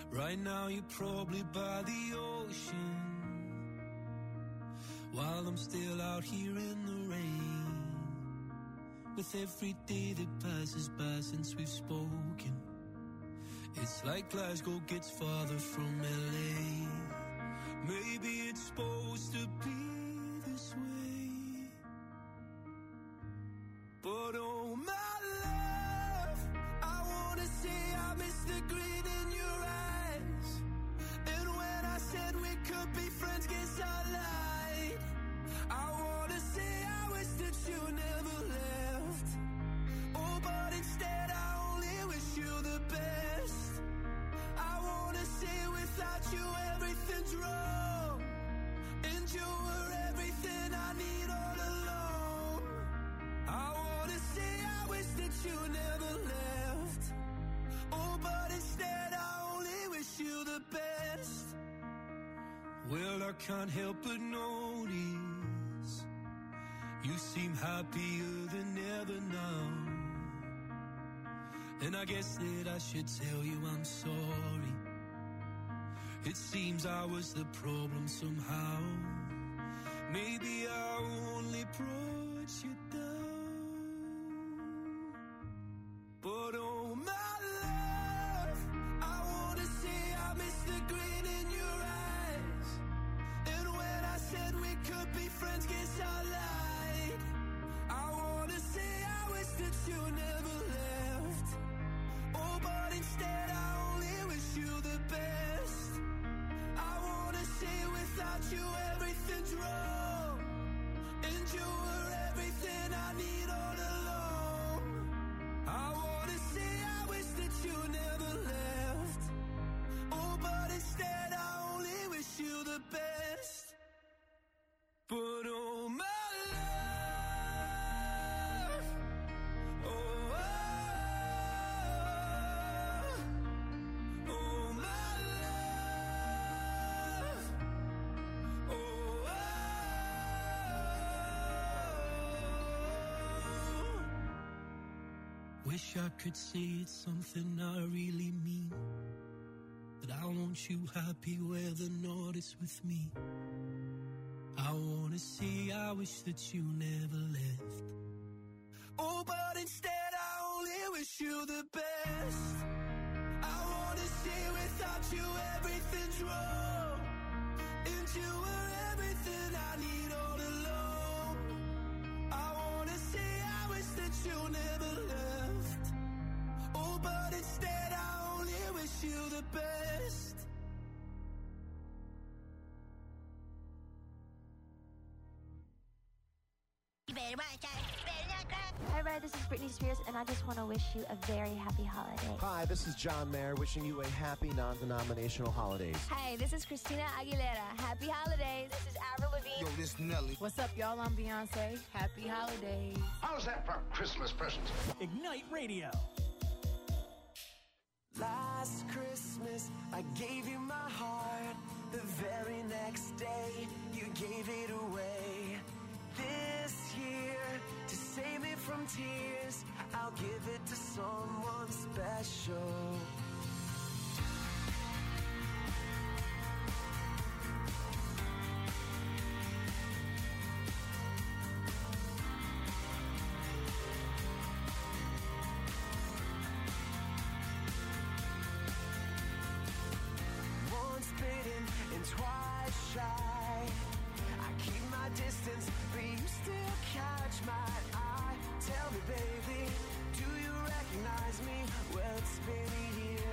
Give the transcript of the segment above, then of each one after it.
Right now you're probably by the ocean, while I'm still out here in the rain. With every day that passes by since we've spoken, it's like Glasgow gets farther from LA. Maybe it's supposed to be this way, but oh my love, I wanna say I miss the grin in your eyes. And when I said we could be friends, guess I lied. I wanna say I wish that you never left. Oh, but instead I only wish you the best. I wanna say without you everything's wrong, and you were everything I need all along. I wanna say I wish that you never left. Oh, but instead I only wish you the best. Well, I can't help but notice you seem happier than ever now. And I guess that I should tell you I'm sorry. It seems I was the problem somehow. Maybe I only brought you down. But oh my love, I wanna say I miss the grin in your eyes. And when I said we could be friends, guess I lied. I wanna say I wish that you never left. Oh, but instead I only wish you the best. I wanna say without you everything's wrong, and you were everything I need all along. I wanna say I wish that you never left. Oh, but instead I only wish you the best. But oh my love, oh, oh my love, oh, wish I could say it's something I really mean, that I want you happy where the north is with me. I wanna say I wish that you never left. Oh, but instead I only wish you the best. I wanna say without you everything's wrong, and you were everything I need all along. I wanna say I wish that you never left. Oh, but instead I only wish you the best. Hi, Red, this is Britney Spears, and I just want to wish you a very happy holiday. Hi, this is John Mayer wishing you a happy non-denominational holidays. Hi, this is Christina Aguilera. Happy holidays. This is Avril Lavigne. Yo, this Nelly. What's up, y'all? I'm Beyonce. Happy holidays. How's that for Christmas presents? Ignite Radio. Last Christmas, I gave you my heart. The very next day, you gave it away. This year, to save me from tears, I'll give it to someone special. Once bitten and twice shy, I keep my distance, but you still catch my eye. Tell me, baby, do you recognize me? Well, it's been a year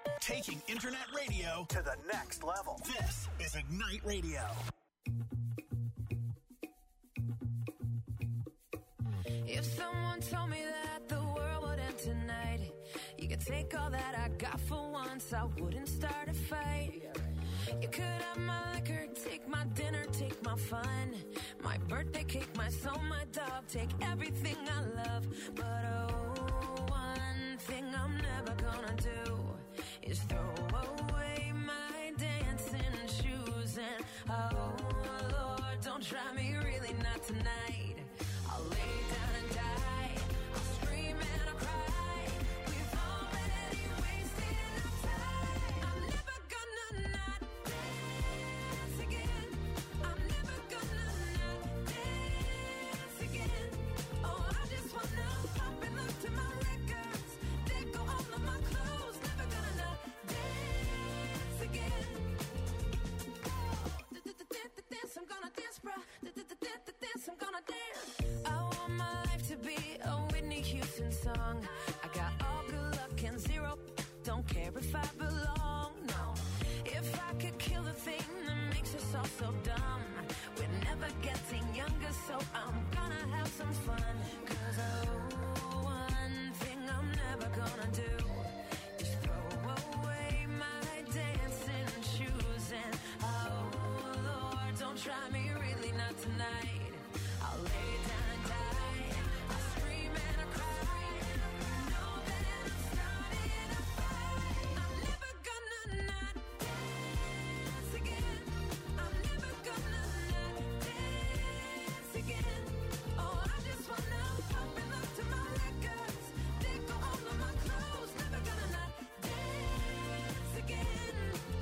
Taking internet radio to the next level. This is Ignite Radio. If someone told me that the world would end tonight, you could take all that I got for once, I wouldn't start a fight. You could have my liquor, take my dinner, take my fun, my birthday cake, my soul, my dog, take everything I love. But oh, one thing I'm never gonna do is throw away my dancing shoes. And oh Lord, don't try me, really not tonight. I'll lay down and die, I'll scream and I'll cry. We've already wasted enough time. I'm never gonna not dance again. I'm never gonna not dance again. Oh, I just wanna pop and look to my records. They go all of my clothes. Never gonna not dance again. Dance, I'm gonna dance, bruh. Dance, I'm gonna dance. I want my life to be a Whitney Houston song. I got all good luck and zero. Don't care if I belong, no. If I could kill the thing that makes us all so dumb, we're never getting younger, so I'm gonna have some fun. 'Cause oh, one thing I'm never gonna do is throw away my dancing shoes. And oh Lord, don't try me, really not tonight. I'll lay down and die, I'll scream and I'll cry. Know that I'm starting a fight. I'm never gonna not dance again. I'm never gonna not dance again. Oh, I just wanna pop and look to my records. They go all of my clothes. Never gonna not dance again.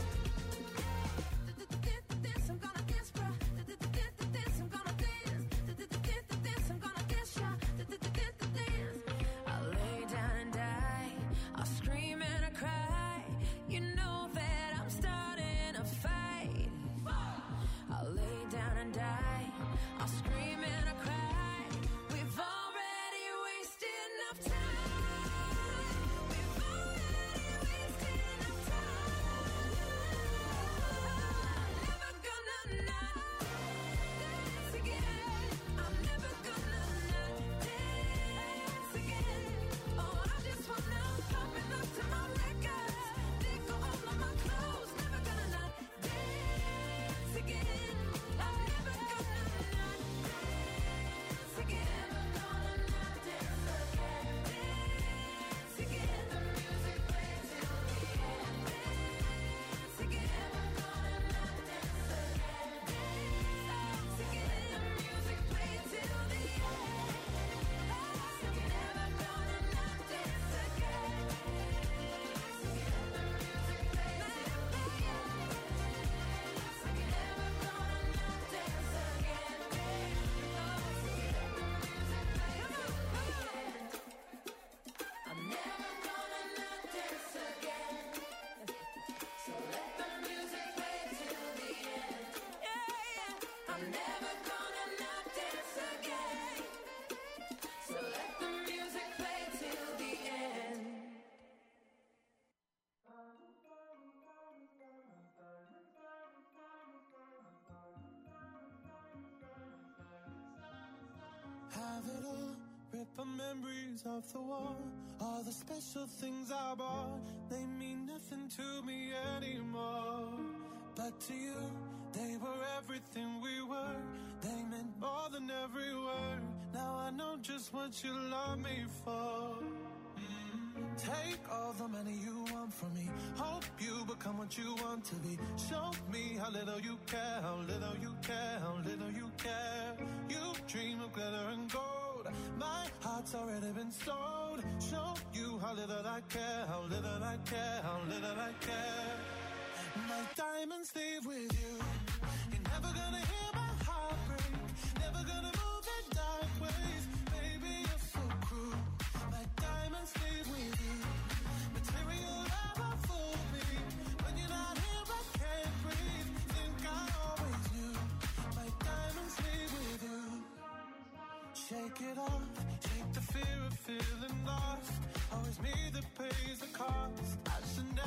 Dance, I'm gonna dance, bro. Dance, I'm gonna dance. Dance, I'm gonna dance, yeah. Dance. I'll lay down and die, I'll scream and I cry. You know that I'm starting a fight. I'll lay down and die, I'll scream and I cry. We've already wasted enough time. We've already wasted enough time. I'm never gonna not dance again. I'm never gonna not dance again. Oh, I just wanna pop and look to my records. They go all of my clothes. Never gonna not dance again. I'm never gonna not dance again. Never gonna not dance again. Dance again. The music plays till the end. Dance again. Never gonna not dance again. Dance again. The music plays till the end. I'm never gonna not dance again. Dance again. The music plays till the I'm never gonna not dance again. So let the music play till the end. I'm never gonna not dance again. So let the music play till the end. Have it all, rip the memories off the wall. All the special things I bought, they mean nothing to me anymore. But to you, they were everything we were. They meant more than every word. Now I know just what you love me for. Take all the money you want from me. Hope you become what you want to be. Show me how little you care, how little you care, how little you care. You dream of glitter and gold. My heart's already been sold. Show you how little I care, how little I care, how little I care. My diamonds leave with you. You're never gonna hear my heart break. Never gonna move in dark ways. Baby, you're so cruel. My diamonds leave with you. Material never fooled me. When you're not here, I can't breathe. Think I always knew. My diamonds leave with you. Shake it off. Shake the fear of feeling lost. Always me that pays the cost. I should never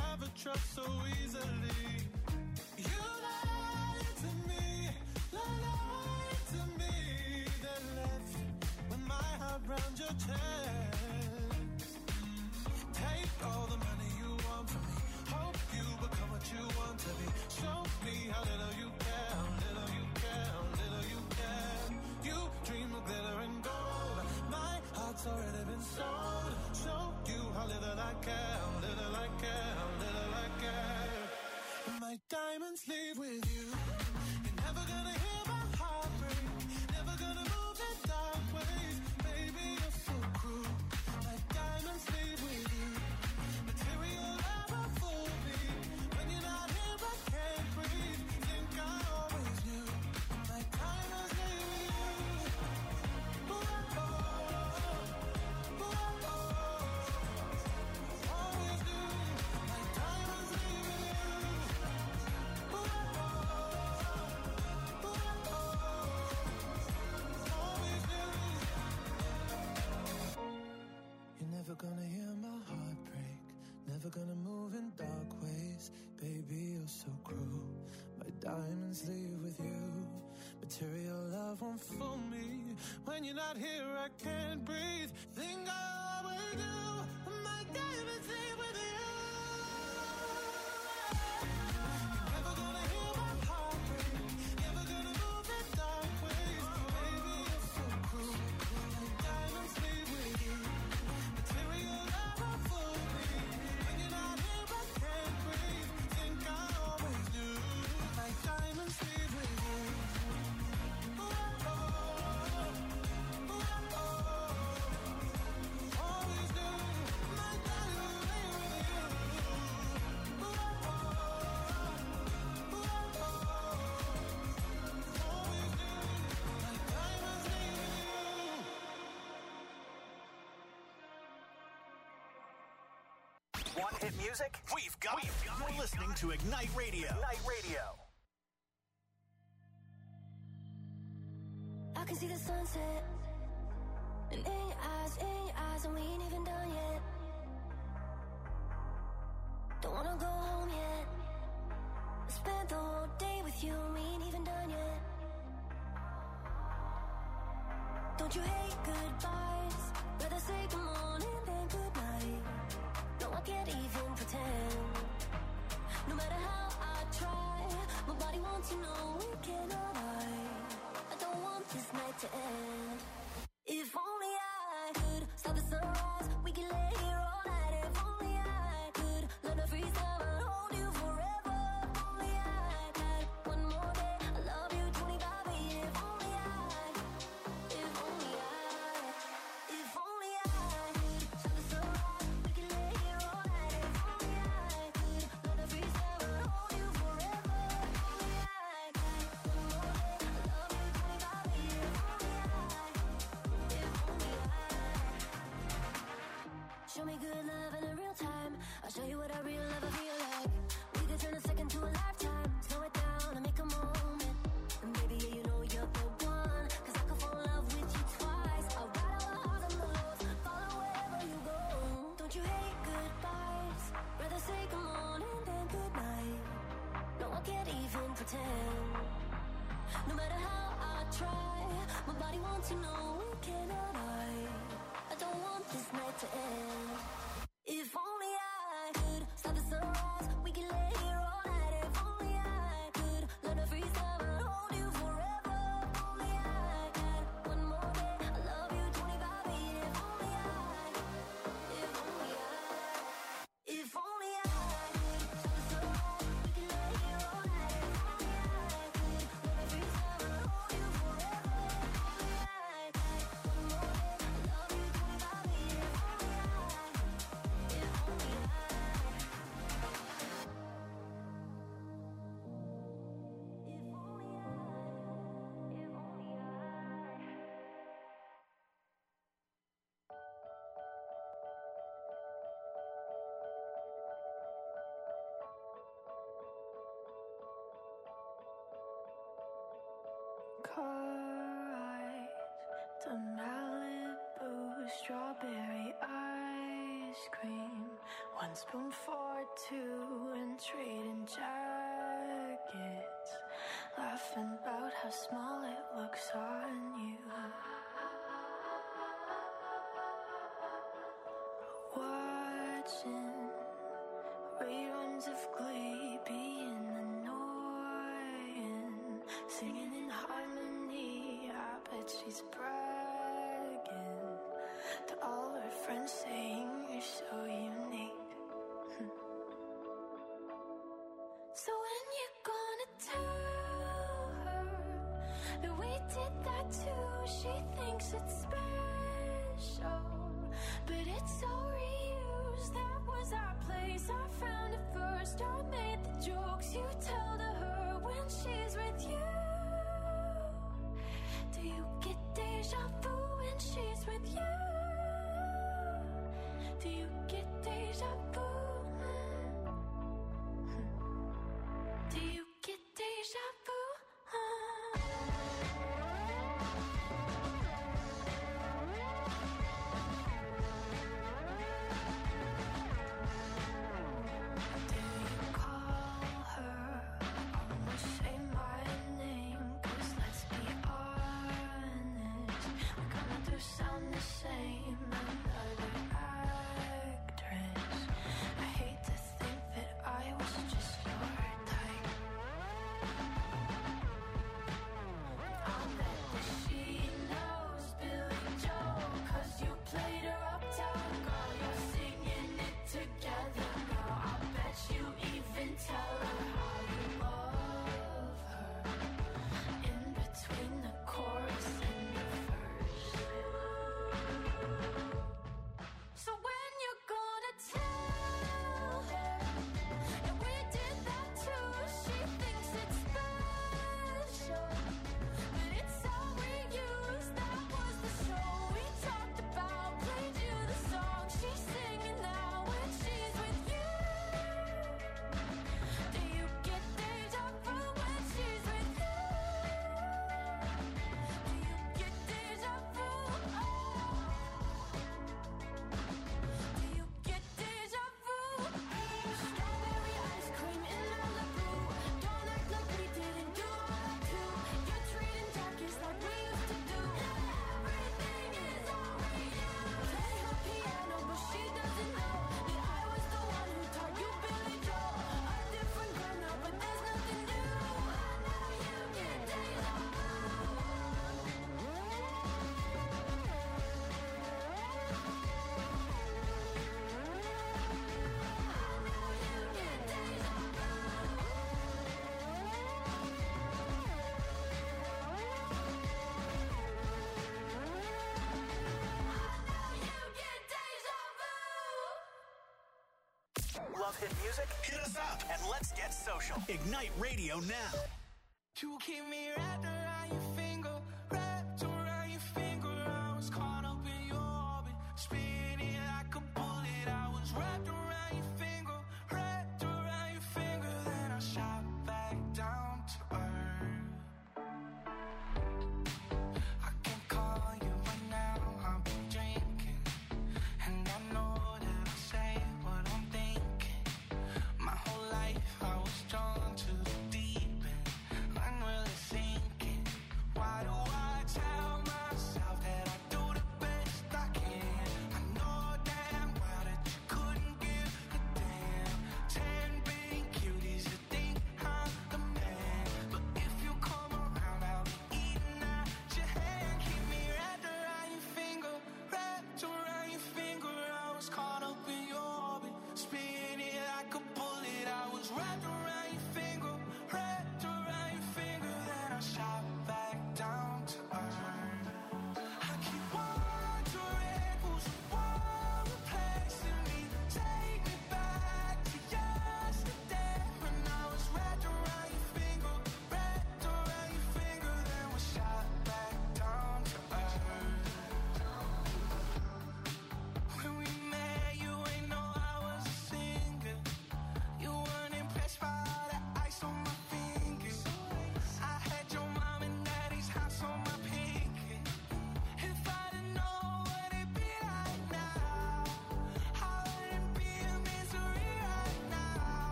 trust so easily. You lied to me, lied to me, then left with my heart round your chest. Take all the money you want from me, hope you become what you want to be. Show me how little you care, how little you care, how little you care. You dream of glitter and gold, my heart's already been sold. Show you how little I care, how little I care, how little I care. My diamonds leave with you. You're never gonna hear my heart break, never gonna move in dark ways. Baby, you're so cruel. My diamonds leave with you. Material never fool me. When you're not here, I can't breathe. Think I always knew. My diamonds leave with you. Ooh, oh, ooh, oh, always knew. My diamonds leave with you. Ooh, oh, always knew. You're never gonna hear my heart break, never gonna move in dark ways. Baby, you're so cruel. My diamonds leave with you. Material love won't fool me. When you're not here, I can't breathe. Think I always do. My diamonds leave with you. You're never gonna hear my heart break, never gonna move in dark ways. Baby, you're so cruel. My diamonds leave with you. Material love won't fool me. When you're not here, I can't breathe. Think I always knew. My diamonds leave with you. Ooh, oh, ooh, oh, always knew. My diamonds leave with you. Ooh, oh, ooh, oh, always knew. My diamonds leave with you. Want hit music? We've got it. You're listening to Ignite Radio. Ignite Radio. I can see the sunset. And in your eyes, and we ain't even done yet. Don't wanna go home yet. I spent the whole day with you, and we ain't even done yet. Don't you hate goodbyes? Rather say good morning than good night. No, I can't even pretend. No matter how I try, my body wants to know we cannot hide. I don't want this night to end. If only I could stop the sunrise, we can lay here all night. If only I could learn to freeze time and hold you forever. If only I had one more day, I love you 25 years. If only I could stop the sunrise, we can lay here all night. If only I could learn to freeze time and hold you forever. If only I had one more day, I love you 25 years. If only I show me good love in a real time. I'll show you what a real lover feel like. We could turn a second to a lifetime. Slow it down and make a moment. And baby, yeah, you know you're the one. Cause I could fall in love with you twice. I'll ride all the highs and the lows, follow wherever you go. Don't you hate goodbyes? Rather say good morning than good night. No, I can't even pretend. No matter how I try, my body wants to know we cannot hide. I don't want this night to end. If only I could stop the sunrise, we can lay here all night. If only I could learn to freeze time and hold you forever. If only I had one more day, I love you 25 years. If only I could stop the sunrise, we can lay here all night. If only I could learn to freeze time and hold you forever. If only I had one more day, I love you 25 years. If only I Car rides to Malibu, strawberry ice cream. One spoon for two and trading jackets, laughing about how small it looks on you. Watching reruns of Glee, being annoying, singing in harmony. I bet she's bragging to all her friends, saying you're so unique. So when you gonna tell her that we did that too? She thinks it's special, but it's all reused. That was our place, I found it first. I made the jokes you tell to her when she's with you. Do you get deja vu when she's with you? Do you get deja vu? Do you get deja vu? Do you call her? Almost say my name, 'cause let's be honest, we're gonna do sound the same. Another actress. I hate to think that I was just your type. I'll bet that she knows Billy Joe, 'cause you played her uptown girl. You're singing it together now. I bet you even tell her how you love her in between the chorus and the verse. So when you're gonna tell her that we did that too? She thinks it's special, but it's all reused. That was the show we talked about. Played you the song she's singing now when she's with you. Do you get deja vu when she's with you? Do you get deja vu? Do you get deja vu? Strawberry ice cream in Malibu. Don't act like we didn't do all that too. You're treating jackets like we used to do. Everything is all reused. Play her piano, but she doesn't know that I was the one who taught you Billy Joel. A different girl now, but there's nothing new. I know you get deja vu. Love hit music? Hit us up and let's get social. Ignite Radio now. You keep me wrapped around your finger, wrapped around your finger. I was caught up in your orbit, spinning like a bullet. I was wrapped around your finger, wrapped around your finger. Then I shot back down to earth. I can call you right now, I've been drinking, and I know that I say what I'm thinking. My whole life I was drawn to the deep end, I'm really thinking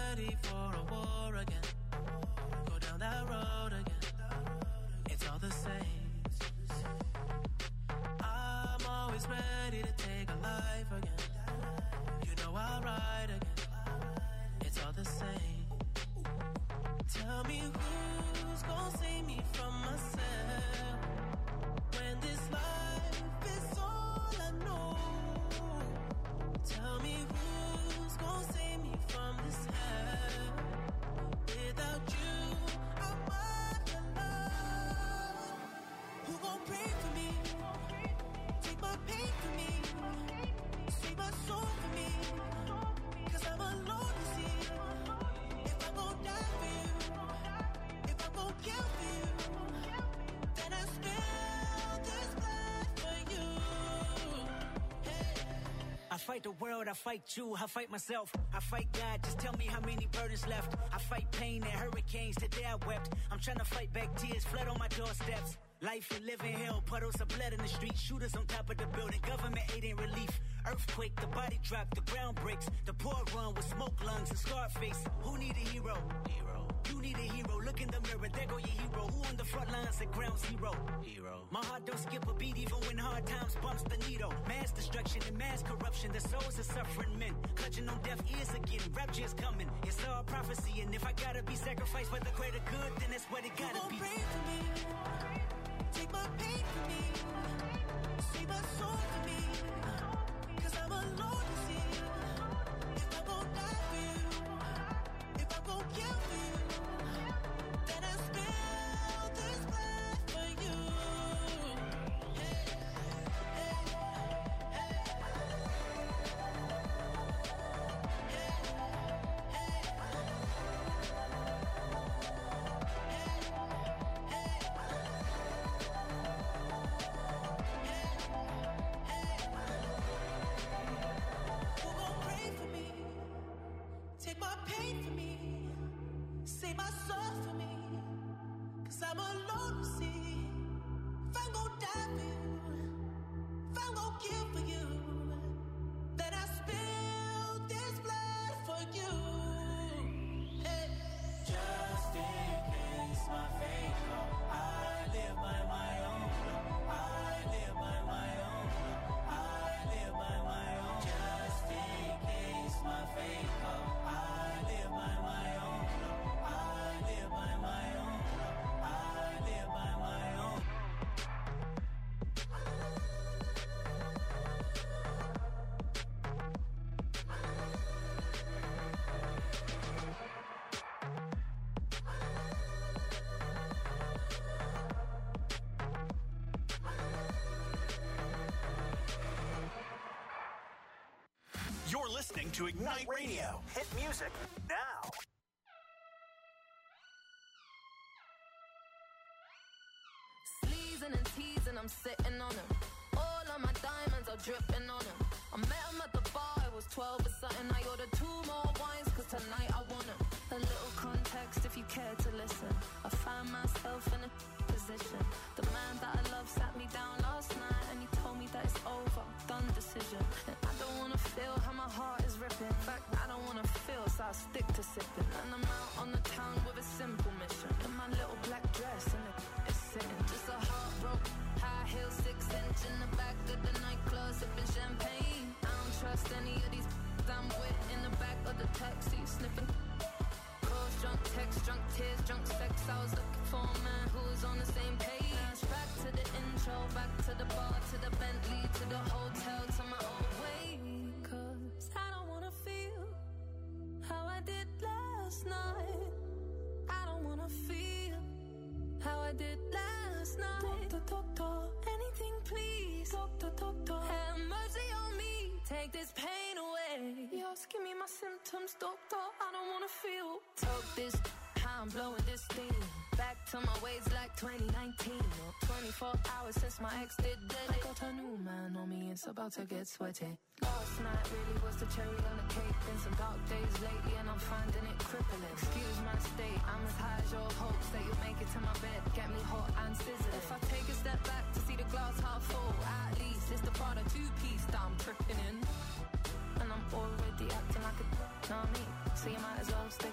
ready for a war again. Go down that road again. It's all the same. I'm always ready to take a life again. You know I'll ride again. It's all the same. Tell me who's gonna save me from myself when this life is all I know. Tell me who's gonna save me from this hell. Without you, I'm alone. Who gon' pray for me? Take my pain for me. Save my soul for me. 'Cause I'm alone to see. If I'm gon' die for you, if I'm gon' kill for you, then I spill this blood for you. I fight the world, I fight you, I fight myself, I fight God, just tell me how many burdens left. I fight pain and hurricanes, today I wept. I'm trying to fight back tears, flood on my doorsteps. Life and living hell, puddles of blood in the street, shooters on top of the building, government aid ain't relief. Earthquake, the body drop, the ground breaks, the poor run with smoke lungs and scarred face. Who need a hero? You need a hero, look in the mirror, there go your hero. Who on the front lines at ground zero? My heart don't skip a beat even when hard times bumps the needle. Mass destruction and mass corruption, the souls of suffering men, clutching on deaf ears again, rapture's coming. It's all prophecy, and if I gotta be sacrificed for the greater good, then that's what it gotta be. Pray for me, take my pain for me, save my soul for me. 'Cause I'm alone to see. If I'm gon' die for you, if I'm gon' kill for you, then I spill this blood for you. Who gon' pray for me? Take my pain for me, save my soul for me. 'Cause I'm alone to see. If I'm gon' die for you, if I'm gon' kill for you, then I spill this blood for you. Hey. Just in case my fate come, I live by my own law. I live by my own law. I live by my own. Just in case my fate come, I live by my own law. I live by my own law. I live by my own. You're listening to Ignite Radio. Hit music now. Sleezing and teasing, I'm sitting on him. All of my diamonds are dripping on him. I met him at the bar, it was 12 or something. I ordered 2 more wines, 'cause tonight I want him. A little context if you care to listen. I found myself in a position. The man that I love sat me down last night and he told me that it's over, done decision. And I don't wanna feel how my heart is ripping. In fact, I don't wanna feel, so I stick to sipping. And I'm out on the town with a simple mission. In my little black dress and it's sitting. Just a heartbroken, high heel, 6-inch in the back of the nightclub sipping champagne. I don't trust any of these I'm with in the back of the taxi sniffing. Calls, drunk texts, drunk tears, drunk sex. I was looking for a man who was on the same page. Back to the intro, back to the bar, to the Bentley, to the hotel, to my old way. 'Cause I don't wanna feel how I did last night. I don't wanna feel how I did last night. Doctor, anything please. Doctor, have mercy on me. Take this pain away. You're asking me my symptoms, doctor. I don't wanna feel. Talk this, how I'm blowing this steam. Back to my ways like 2019. Or 24 hours since my ex did dead. I got a new man on me, it's about to get sweaty. Last night really was the cherry on the cake. Been some dark days lately and I'm finding it crippling. Excuse my state, I'm as high as your hopes that you'll make it to my bed. Get me hot and sizzling. If I take a step back to see the glass half full, at least it's the Prada 2-piece that I'm tripping in. And I'm already acting like a know what I mean? So you might as well stay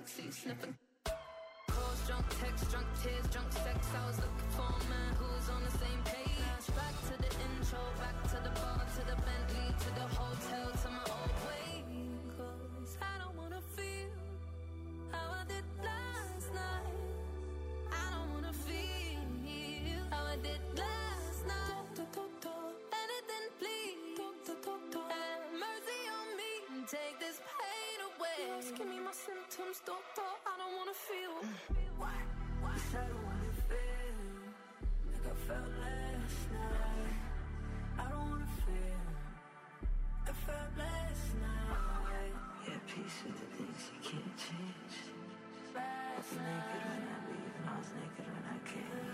backseat sniffing. Calls, drunk texts, drunk tears, drunk sex. I was looking for a man who was on the same page. Back to the intro, back to the bar, to the Bentley, to the hotel, to my old way. 'Cause I don't wanna feel how I did last night. I don't wanna feel how I did last night. Anything, please. Have mercy on me and take this pain away. Yes, give me my symptoms, doctor. I don't wanna feel. Why? Yes, I don't wanna feel like I felt last night. I don't wanna feel like I felt last night. Yeah, peace with the things you can't change. I was naked when I leave, and I was naked when I came.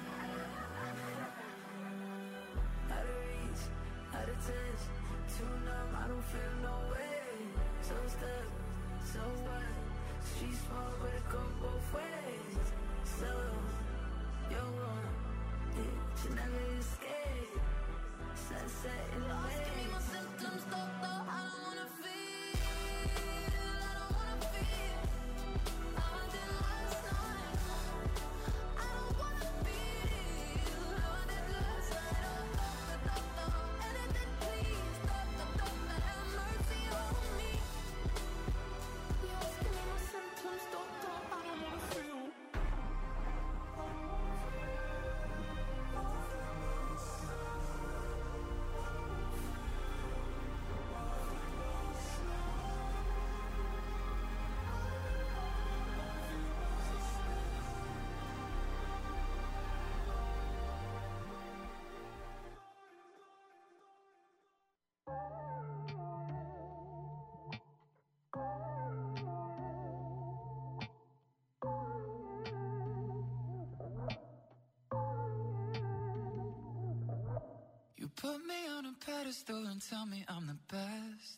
Out of reach, out of touch, too numb, I don't feel no way. So stuck, so what? She's small, but it go both ways. So, you're wrong, it should never escape. Sunset in the way. Give me my symptoms, doctor. I don't wanna feel. I don't wanna feel how I did last night. I don't wanna feel how I did last night. Oh, doctor, anything, please, doctor, have mercy on me. Yes, give me my symptoms, doctor. I don't wanna feel. You put me on a pedestal and tell me I'm the best.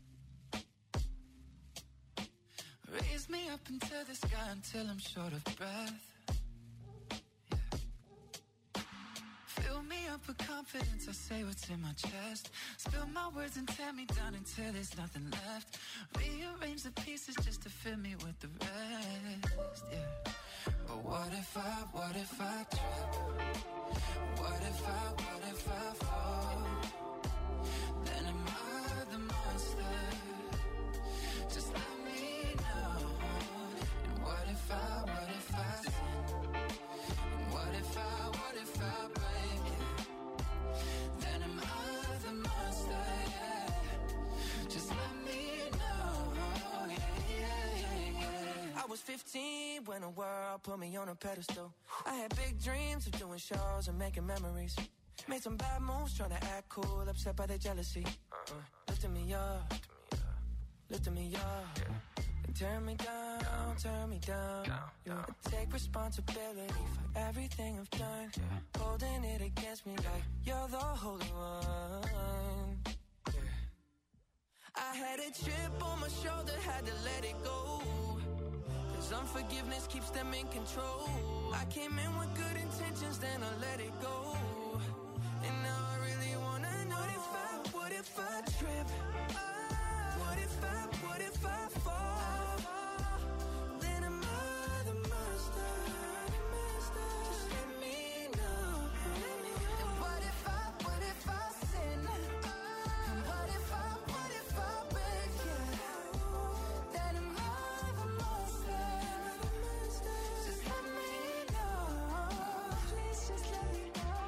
Raise me up into the sky until I'm short of breath. Yeah. Fill me up with confidence, I say what's in my chest. Spill my words and tear me down until there's nothing left. Rearrange the pieces just to fill me with the rest. Yeah. But what if I trip? What if I fall? Then am I the monster? Just let me know. And what if I sin? And what if I break it? Then am I the monster? Yeah. Just let me know. Yeah. I was 15 when the world put me on a pedestal. I had big dreams of doing shows and making memories. Made some bad moves trying to act cool, upset by the jealousy. Lifting me up, lifting me up. And turn me down. I take responsibility for everything I've done. Holding it against me like you're the holy one. I had a chip on my shoulder, had to let it go. 'Cause unforgiveness keeps them in control. I came in with good intentions, then I let it go. And now I really wanna know what if I trip? What if I fall? Then am I the monster? Just let me know. And what if I sin? And what if I break it? Then am I the monster? Just let me know. Please just let me know.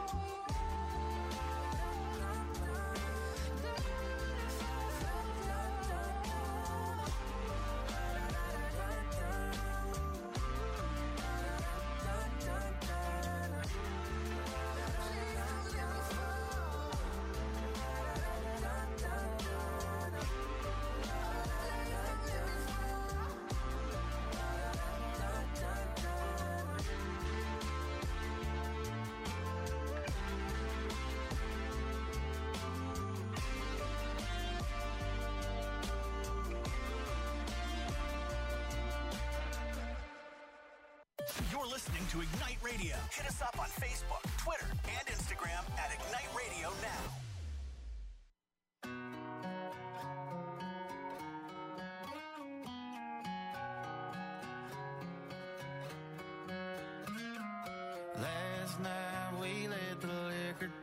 You're listening to Ignite Radio. Hit us up on Facebook, Twitter, and Instagram at Ignite Radio Now.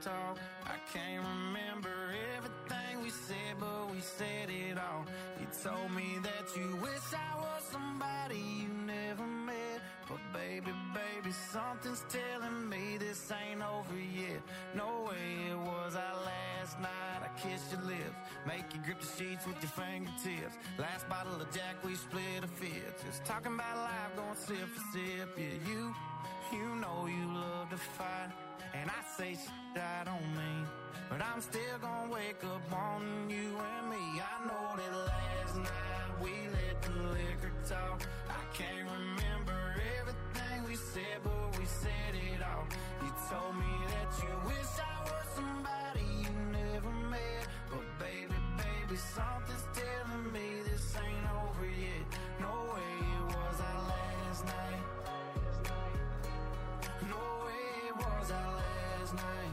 talk. I can't remember everything we said, but we said it all. You told me that you wish I was somebody you never met. But baby, baby, something's telling me this ain't over yet. No way it was our last night. I kissed your lips, make you grip the sheets with your fingertips. Last bottle of Jack, we split a fifth. Just talking about life, going sip for sip. Yeah, you know you love to fight, and I say shit I don't mean, but I'm still gonna wake up wanting you and me. I know that last night we let the liquor talk. I can't remember everything we said, but we said it all. You told me that you wish I was somebody you never met. But baby, baby, something's telling me this ain't over yet. No way it was our last night. No way it was our last night.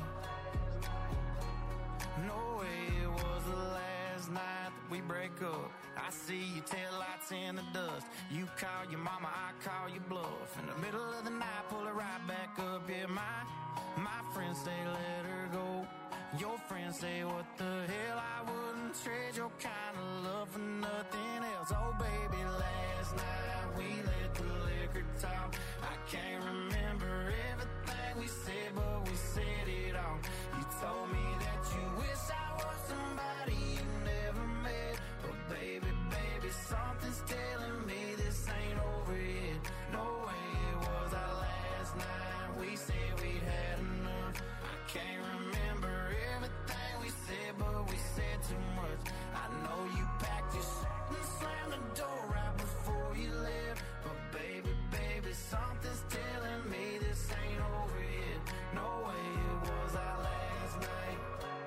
No way it was the last night that we break up. I see your taillights in the dust. You call your mama, I call your bluff. In the middle of the night, pull her right back up. Yeah, my friends say let her go. Your friends say what the hell, I wouldn't trade your kind of love for nothing else. Oh baby, last night we let the liquor talk. I can't remember everything we said, but we said it all. You told me that you wish I was somebody you never met. But baby, baby, something's telling me this ain't over yet. No way it was our last night. We said we'd had enough. I can't remember everything we said, but we said too much. I know you packed your shit and slammed the door right before you left. But baby, baby, something's telling me this ain't over yet. No way it was our last night.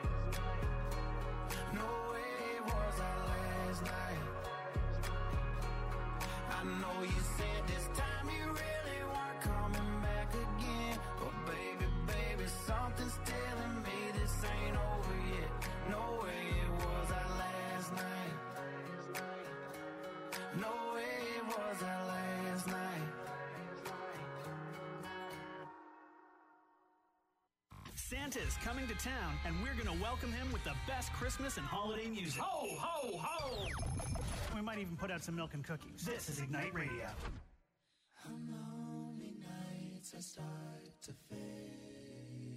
No way it was our last night. I know you said this time you really weren't coming back again. But baby, baby, something's telling me this ain't over yet. No way it was our last night. No way it was our last night. Santa's coming to town, and we're going to welcome him with the best Christmas and holiday music. Ho, ho, ho! We might even put out some milk and cookies. This is Ignite Radio. How lonely nights I start to fade.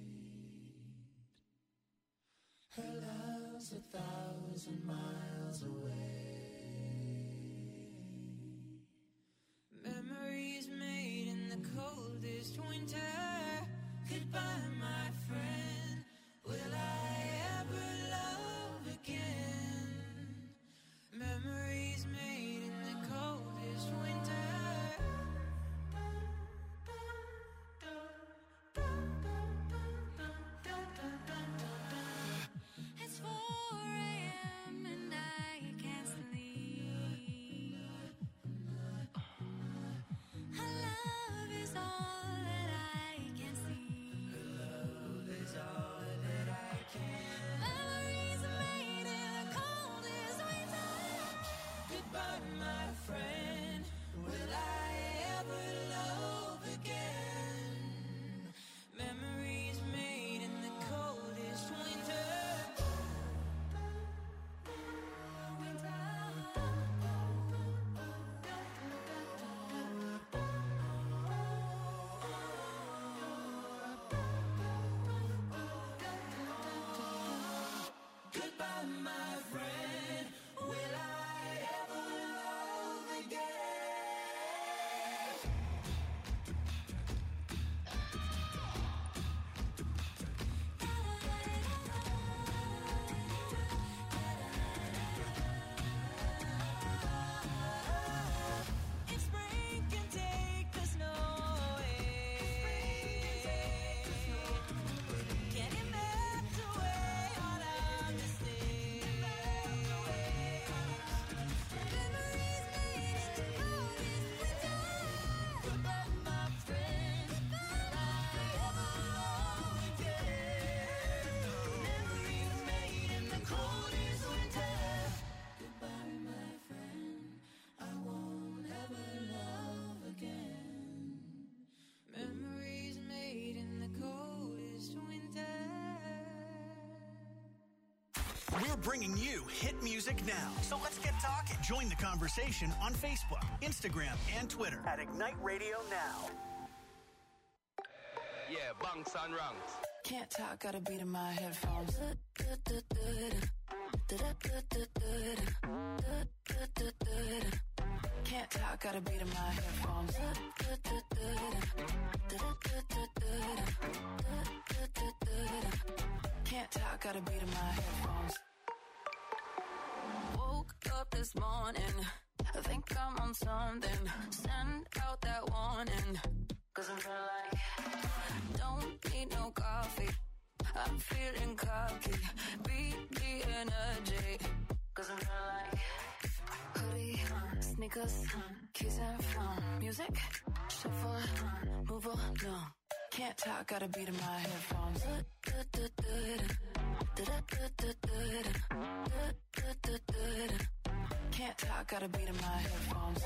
Her love's 1,000 miles away. Memories made in the coldest winter. Goodbye, my friend. Will I ever love again? Memories made in the coldest winter. It's 4 a.m. and I can't sleep. bringing you hit music now. So let's get talking. Join the conversation on Facebook, Instagram, and Twitter at Ignite Radio Now. Yeah, bunks and ranks. Can't talk, got a beat in my headphones. Can't talk, got a beat in my headphones. Can't talk, got a beat in my headphones. Woke up this morning, I think I'm on something. Send out that warning, 'cause I'm feeling like don't need no coffee. I'm feeling cocky, beat the energy, 'cause I'm feeling like hoodie, sneakers, keys and phone, music, shuffle, move along. Can't talk, got a beat in my headphones. Can't talk, got a beat in my headphones.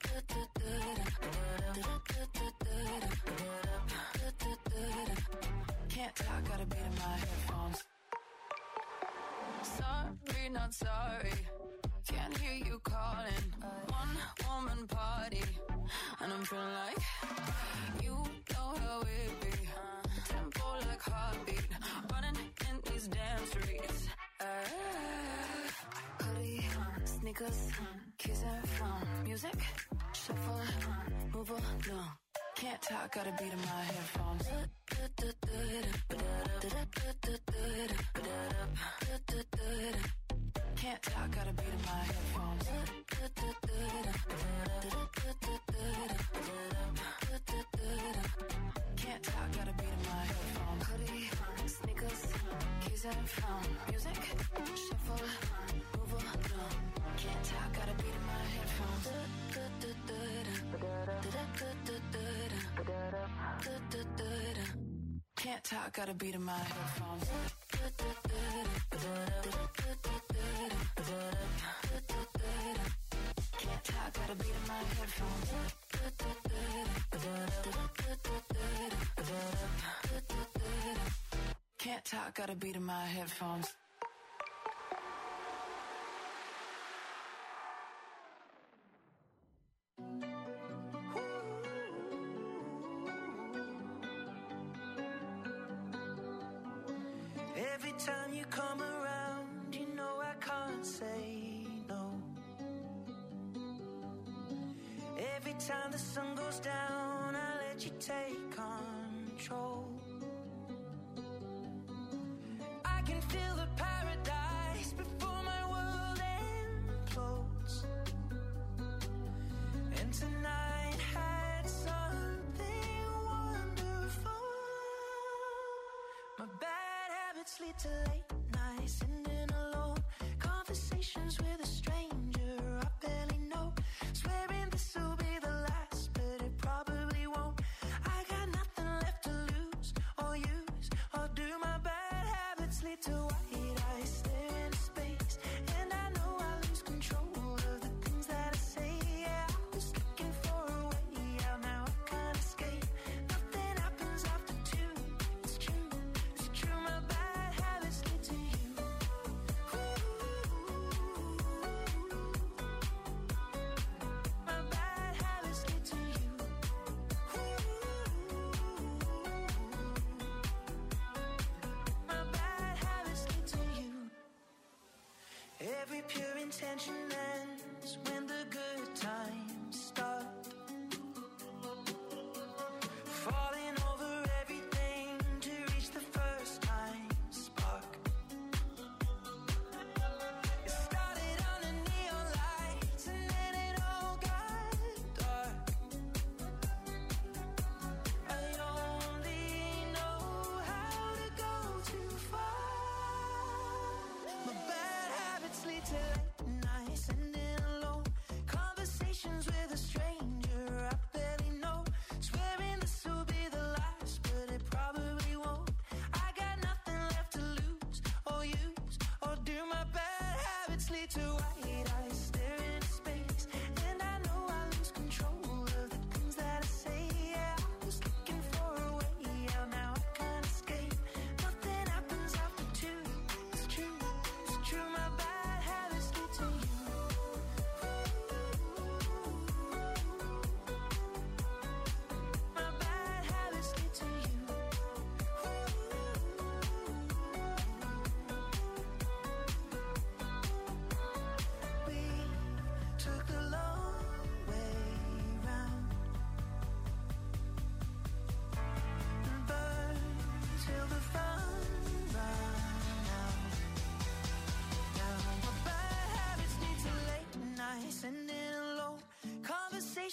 Can't talk, got a beat in my headphones. Sorry, not sorry. Can't hear you calling. One woman party, and I'm feeling like you know how it be. Tempo like heartbeat, running in these damn streets. Hoodie, sneakers, keys and phone, music, shuffle, move along. Can't talk, got a beat in my headphones. Can't talk, got a beat in my headphones. Can't talk, got a beat in my headphones. Hoodie, sneakers, keys and phone, music, shuffle, move along. Can't talk, got a beat in my headphones. Can't talk, got a beat in my headphones. Can't talk, got a beat in my headphones. Can't talk, got a beat in my headphones. Every time you come around, you know I can't say no. Every time the sun goes down, I let you take control. I can feel the paradise before my world implodes. And tonight had something wonderful. My bad habits lead to late nights, sitting alone. Conversations with a stranger I barely know. Swearing this will be the last, but it probably won't. I got nothing left to lose or use or do. My bad habits lead to white eyes staring into space, and I know I lose control of the things that I say. Yeah, I was looking for a way out, now I can't escape. Nothing happens after two. It's true, it's true. My bad habits lead to you. My bad habits lead to you. My bad habits lead to you. Every pure intention ends when the good times start. Falling over everything to reach the first time spark. It started under neon lights and then it all got dark. I only know how to go too far. My bad habits lead to late nights, sitting alone. Conversations with a stranger I barely know. Swearing this will be the last, but it probably won't. I got nothing left to lose or use or do. My bad habits lead to white eyes staring into space, and I know I lose control of the things that I say. Yeah, I was looking for a way out, now I can't escape. Nothing happens after two. It's true, it's true. My bad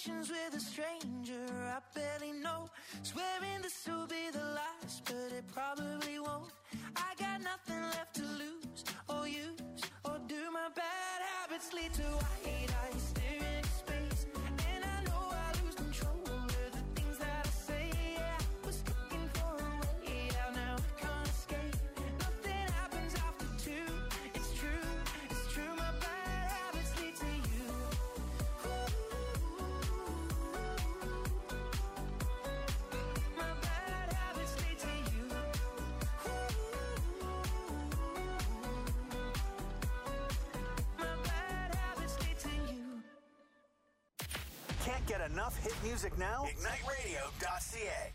conversations with a stranger I barely know, swearing this will be the last, but it probably won't. I got nothing left to lose or use, or do my bad habits lead to white eyes staring into space? And I know I lose control of the things that I say. Yeah, I was looking for a way out, now I can't escape. Nothing happens after two. It's true, my bad habits lead to you. My bad habits lead to you. My bad habits lead to you. Can't get enough hit music now? IgniteRadio.ca.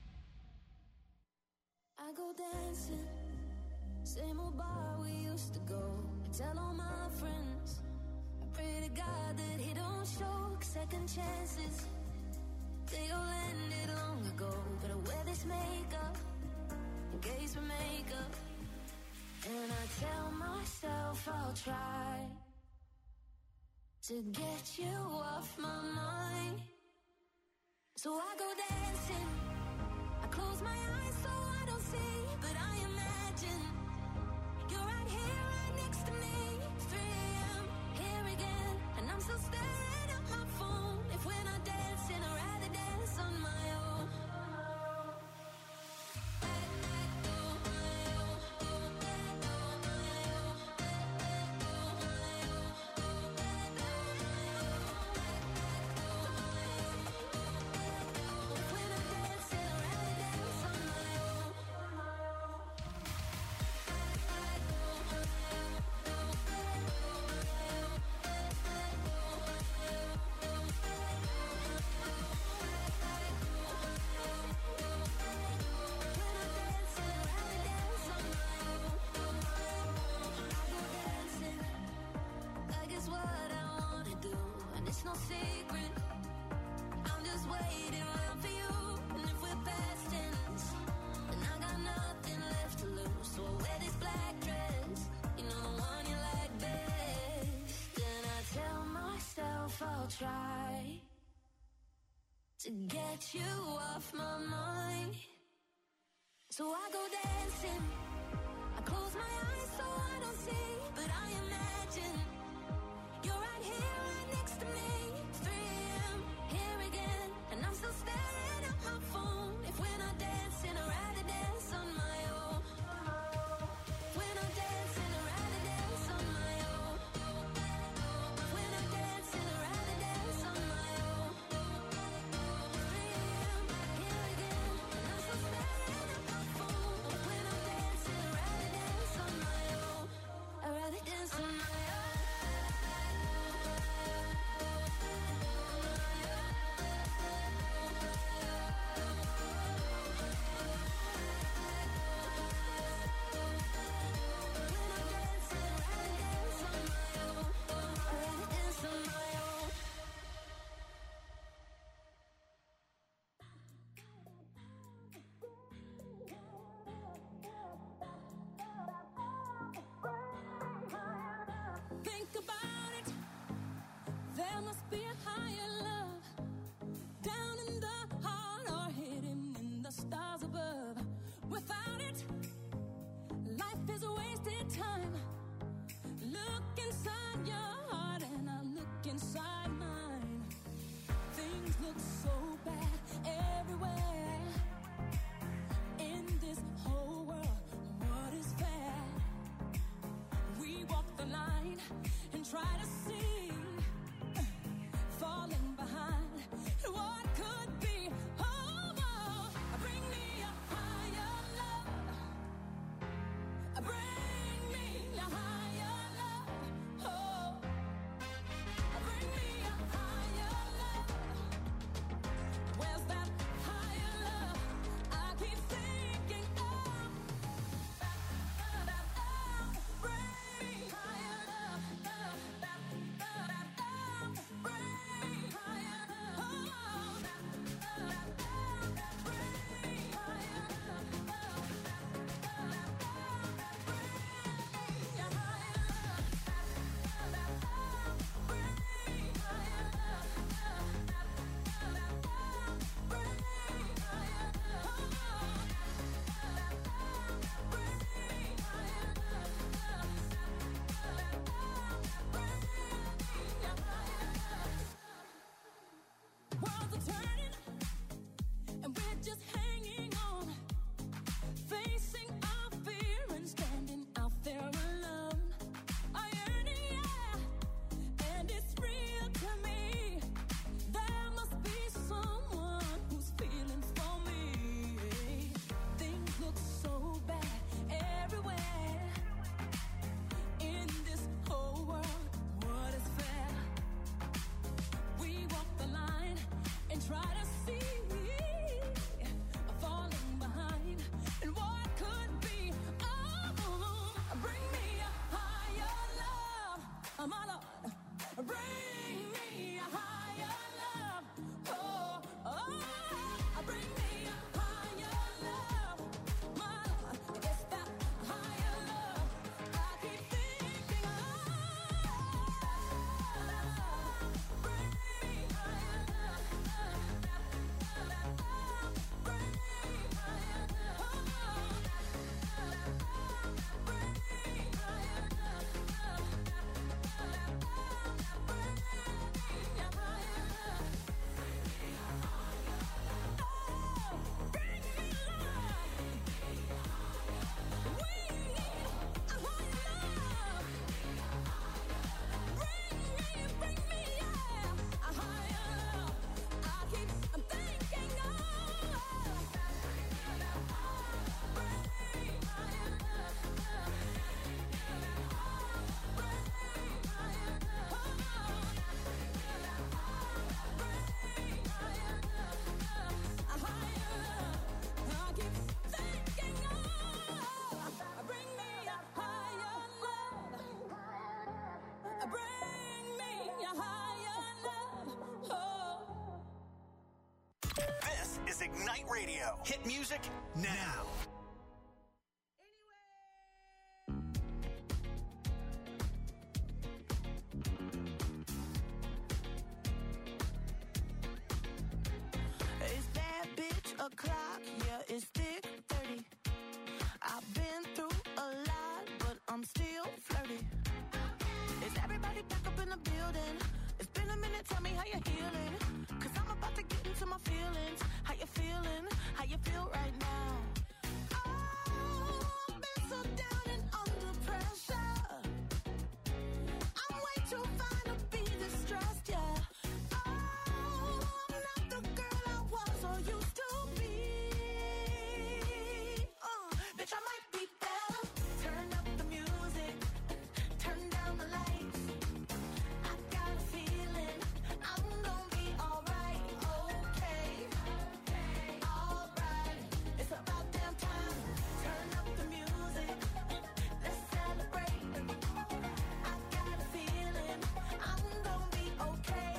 I go dancing, same old bar we used to go. I tell all my friends, I pray to God that he don't show second chances. They all ended long ago, but I wear this makeup in case we make up. And I tell myself I'll try to get you off my mind. So I go dancing, I close my eyes so I don't see, but I imagine you're right here, right next to me. 3 a.m. here again, and I'm still staring at my phone. If we're not dancing, I'd rather dance on my own. No secret, I'm just waiting around for you. And if we're past tense, then I got nothing left to lose. So I wear this black dress, you know, the one you like best. And I tell myself I'll try to get you off my mind. So I go dancing, I close my eyes so I don't see, but I imagine you're right here, right next to me. 3 a.m. here again, and I'm still staring at my phone. If we're not dancing, I'd rather dance on my own. If we're not dancing, I'd rather dance on my own. If we're not dancing, I'd rather dance on my own. 3 a.m. here again, and I'm still staring at my phone. If we're not dancing, I'd rather dance on my own. I'd rather dance on my own. Think about it. There must be a higher love down in the heart or hidden in the stars above. Without it, life is a wasted time. Look inside your heart and I look inside mine. Things look so bad everywhere. In this whole world, what is fair? We walk the line and try to see, falling Ignite Radio. Hit music now. It's that bitch o'clock, yeah, it's thick 30. I've been through a lot, but I'm still flirty. Is everybody back up in the building? It's been a minute, tell me how you're healing. Cause I'm about to get into my feelings. How you feeling? How you feel right now? Oh, I've been so down and under pressure. I'm way too fine to be distressed, yeah. Oh, I'm not the girl I was or used to be. Bitch, I might be better. Turn up the music, turn down the lights. I got a feeling I'm gonna be alright, okay, alright. It's about damn time. Turn up the music, let's celebrate. I got a feeling I'm gonna be okay,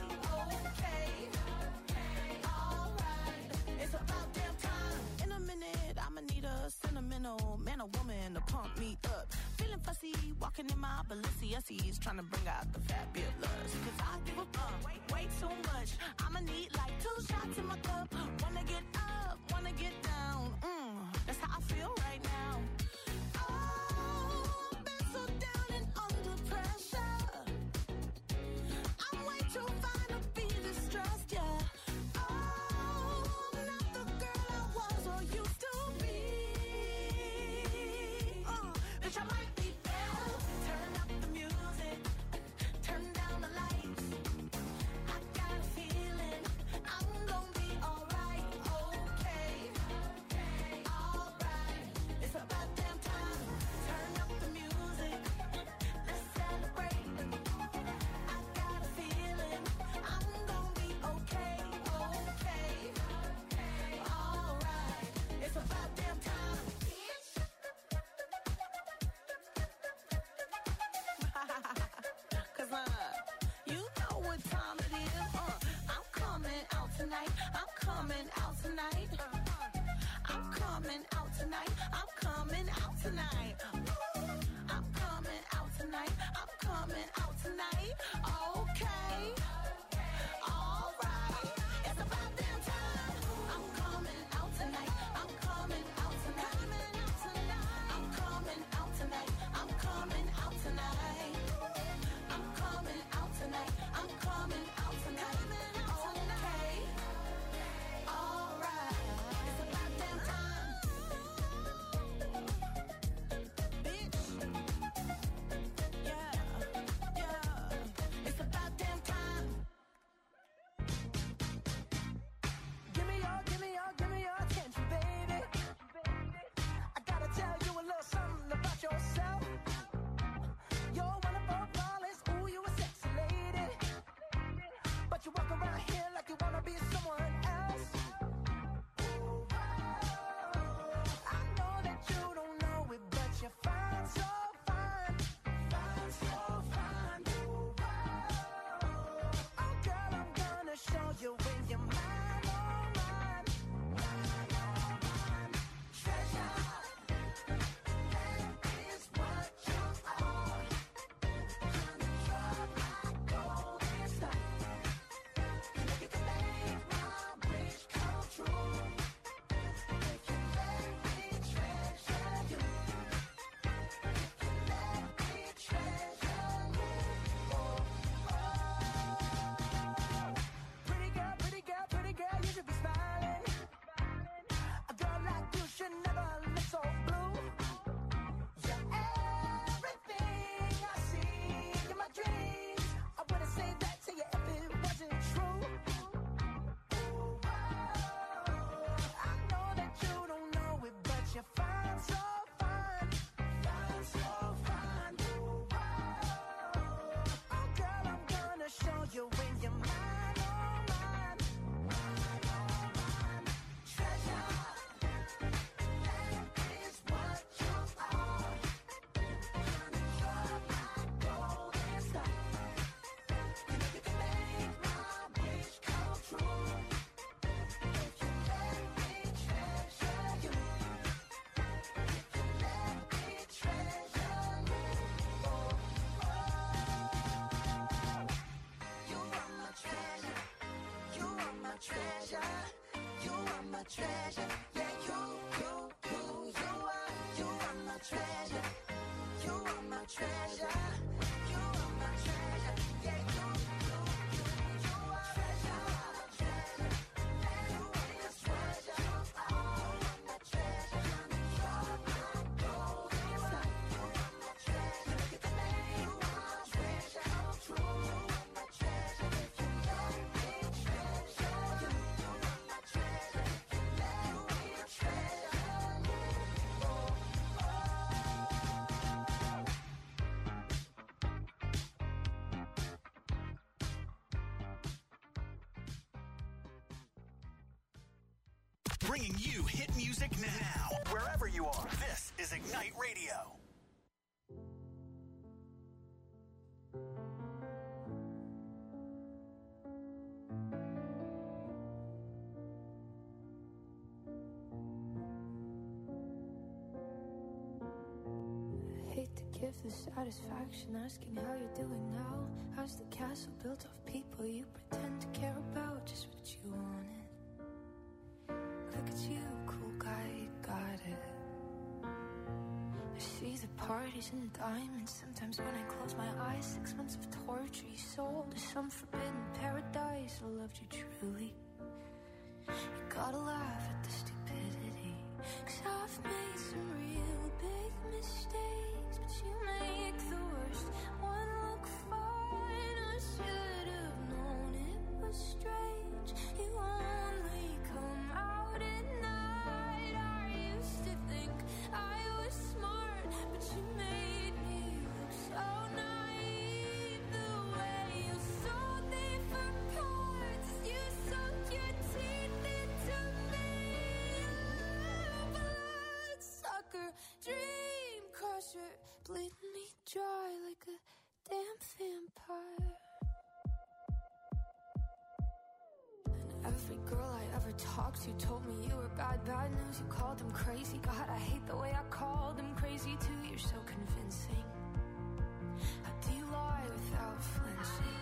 alright. It's about damn time. In a minute, I'ma need a sentimental man or woman to pump me up. Feeling fussy, walking in my Balenciennes, trying to bring out the fabulous. Cause I give a fuck way too much. I'ma need like 2 shots in my cup. Wanna get up, wanna get down. That's how I feel right now. Oh, I've been so down and under pressure. I'm way too fine to be distressed, yeah. Oh, I'm not the girl I was or used to be. Bitch, I might be better. Turn up the music, turn down the lights. I got a feeling I'm gonna be alright, okay, alright. It's about damn time. Turn up the music, let's celebrate. I got a feeling I'm gonna be okay, alright. It's about damn time. Cause you know what time it is. I'm coming out tonight. I'm coming out tonight. I'm coming out tonight. I'm coming out tonight. I'm coming out tonight. I'm coming out tonight. Okay. Alright. It's about damn time. I'm coming out tonight. I'm coming out tonight. I'm coming out tonight. I'm coming out tonight. I'm coming out tonight. I'm coming out tonight. Okay. Alright. It's about damn time. Bitch. Yeah. treasure. Yeah, you are my treasure. You are my treasure. You are my treasure. Yeah, you are treasure. You are my treasure. You are my treasure. You're my gold. You are my treasure. Look at the name. You are my treasure. True. You are my treasure. If you let me treasure you, you are my treasure. If you let me treasure you, Bringing you hit music now, wherever you are. This is Ignite Radio. I hate to give the satisfaction asking how you're doing now. How's the castle built of people you pretend to care about? Just what you wanted. Look at you, cool guy, you got it. I see the parties and diamonds. Sometimes when I close my eyes, 6 months of torture you sold to some forbidden paradise. I loved you truly. You gotta laugh at the stupidity, 'cause I've made some real big mistakes, but you make the worst one look fine. I should have known it was strange. You only come out at night. I used to think I was smart, but you made me look so naive. The way you sold me for parts, you sunk your teeth into me. Bloodsucker, dream crusher, bleeding me dry like a damn vampire. Every girl I ever talked to told me you were bad news. You called them crazy. God, I hate the way I called them crazy too. You're so convincing. How do you lie without flinching?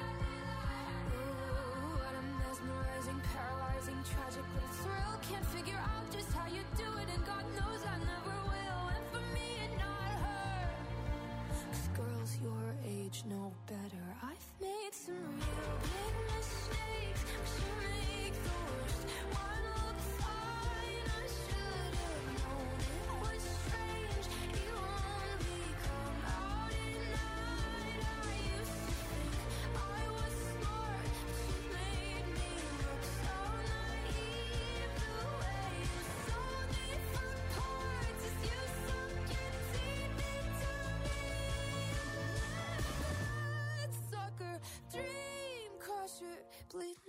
Ooh, what a mesmerizing, paralyzing, tragic little thrill. Can't figure out just how you do it, and God knows I never will. And for me and not her, 'cause girls your age know better. I've made some real big mistakes, but you make the worst one look fine. I should have known it was strange. You only come out at night. I used to think I was smart, but you made me look so naive. The way you sold me for parts is you sunk your teeth into me. Bloodsucker, dream crusher, bleeding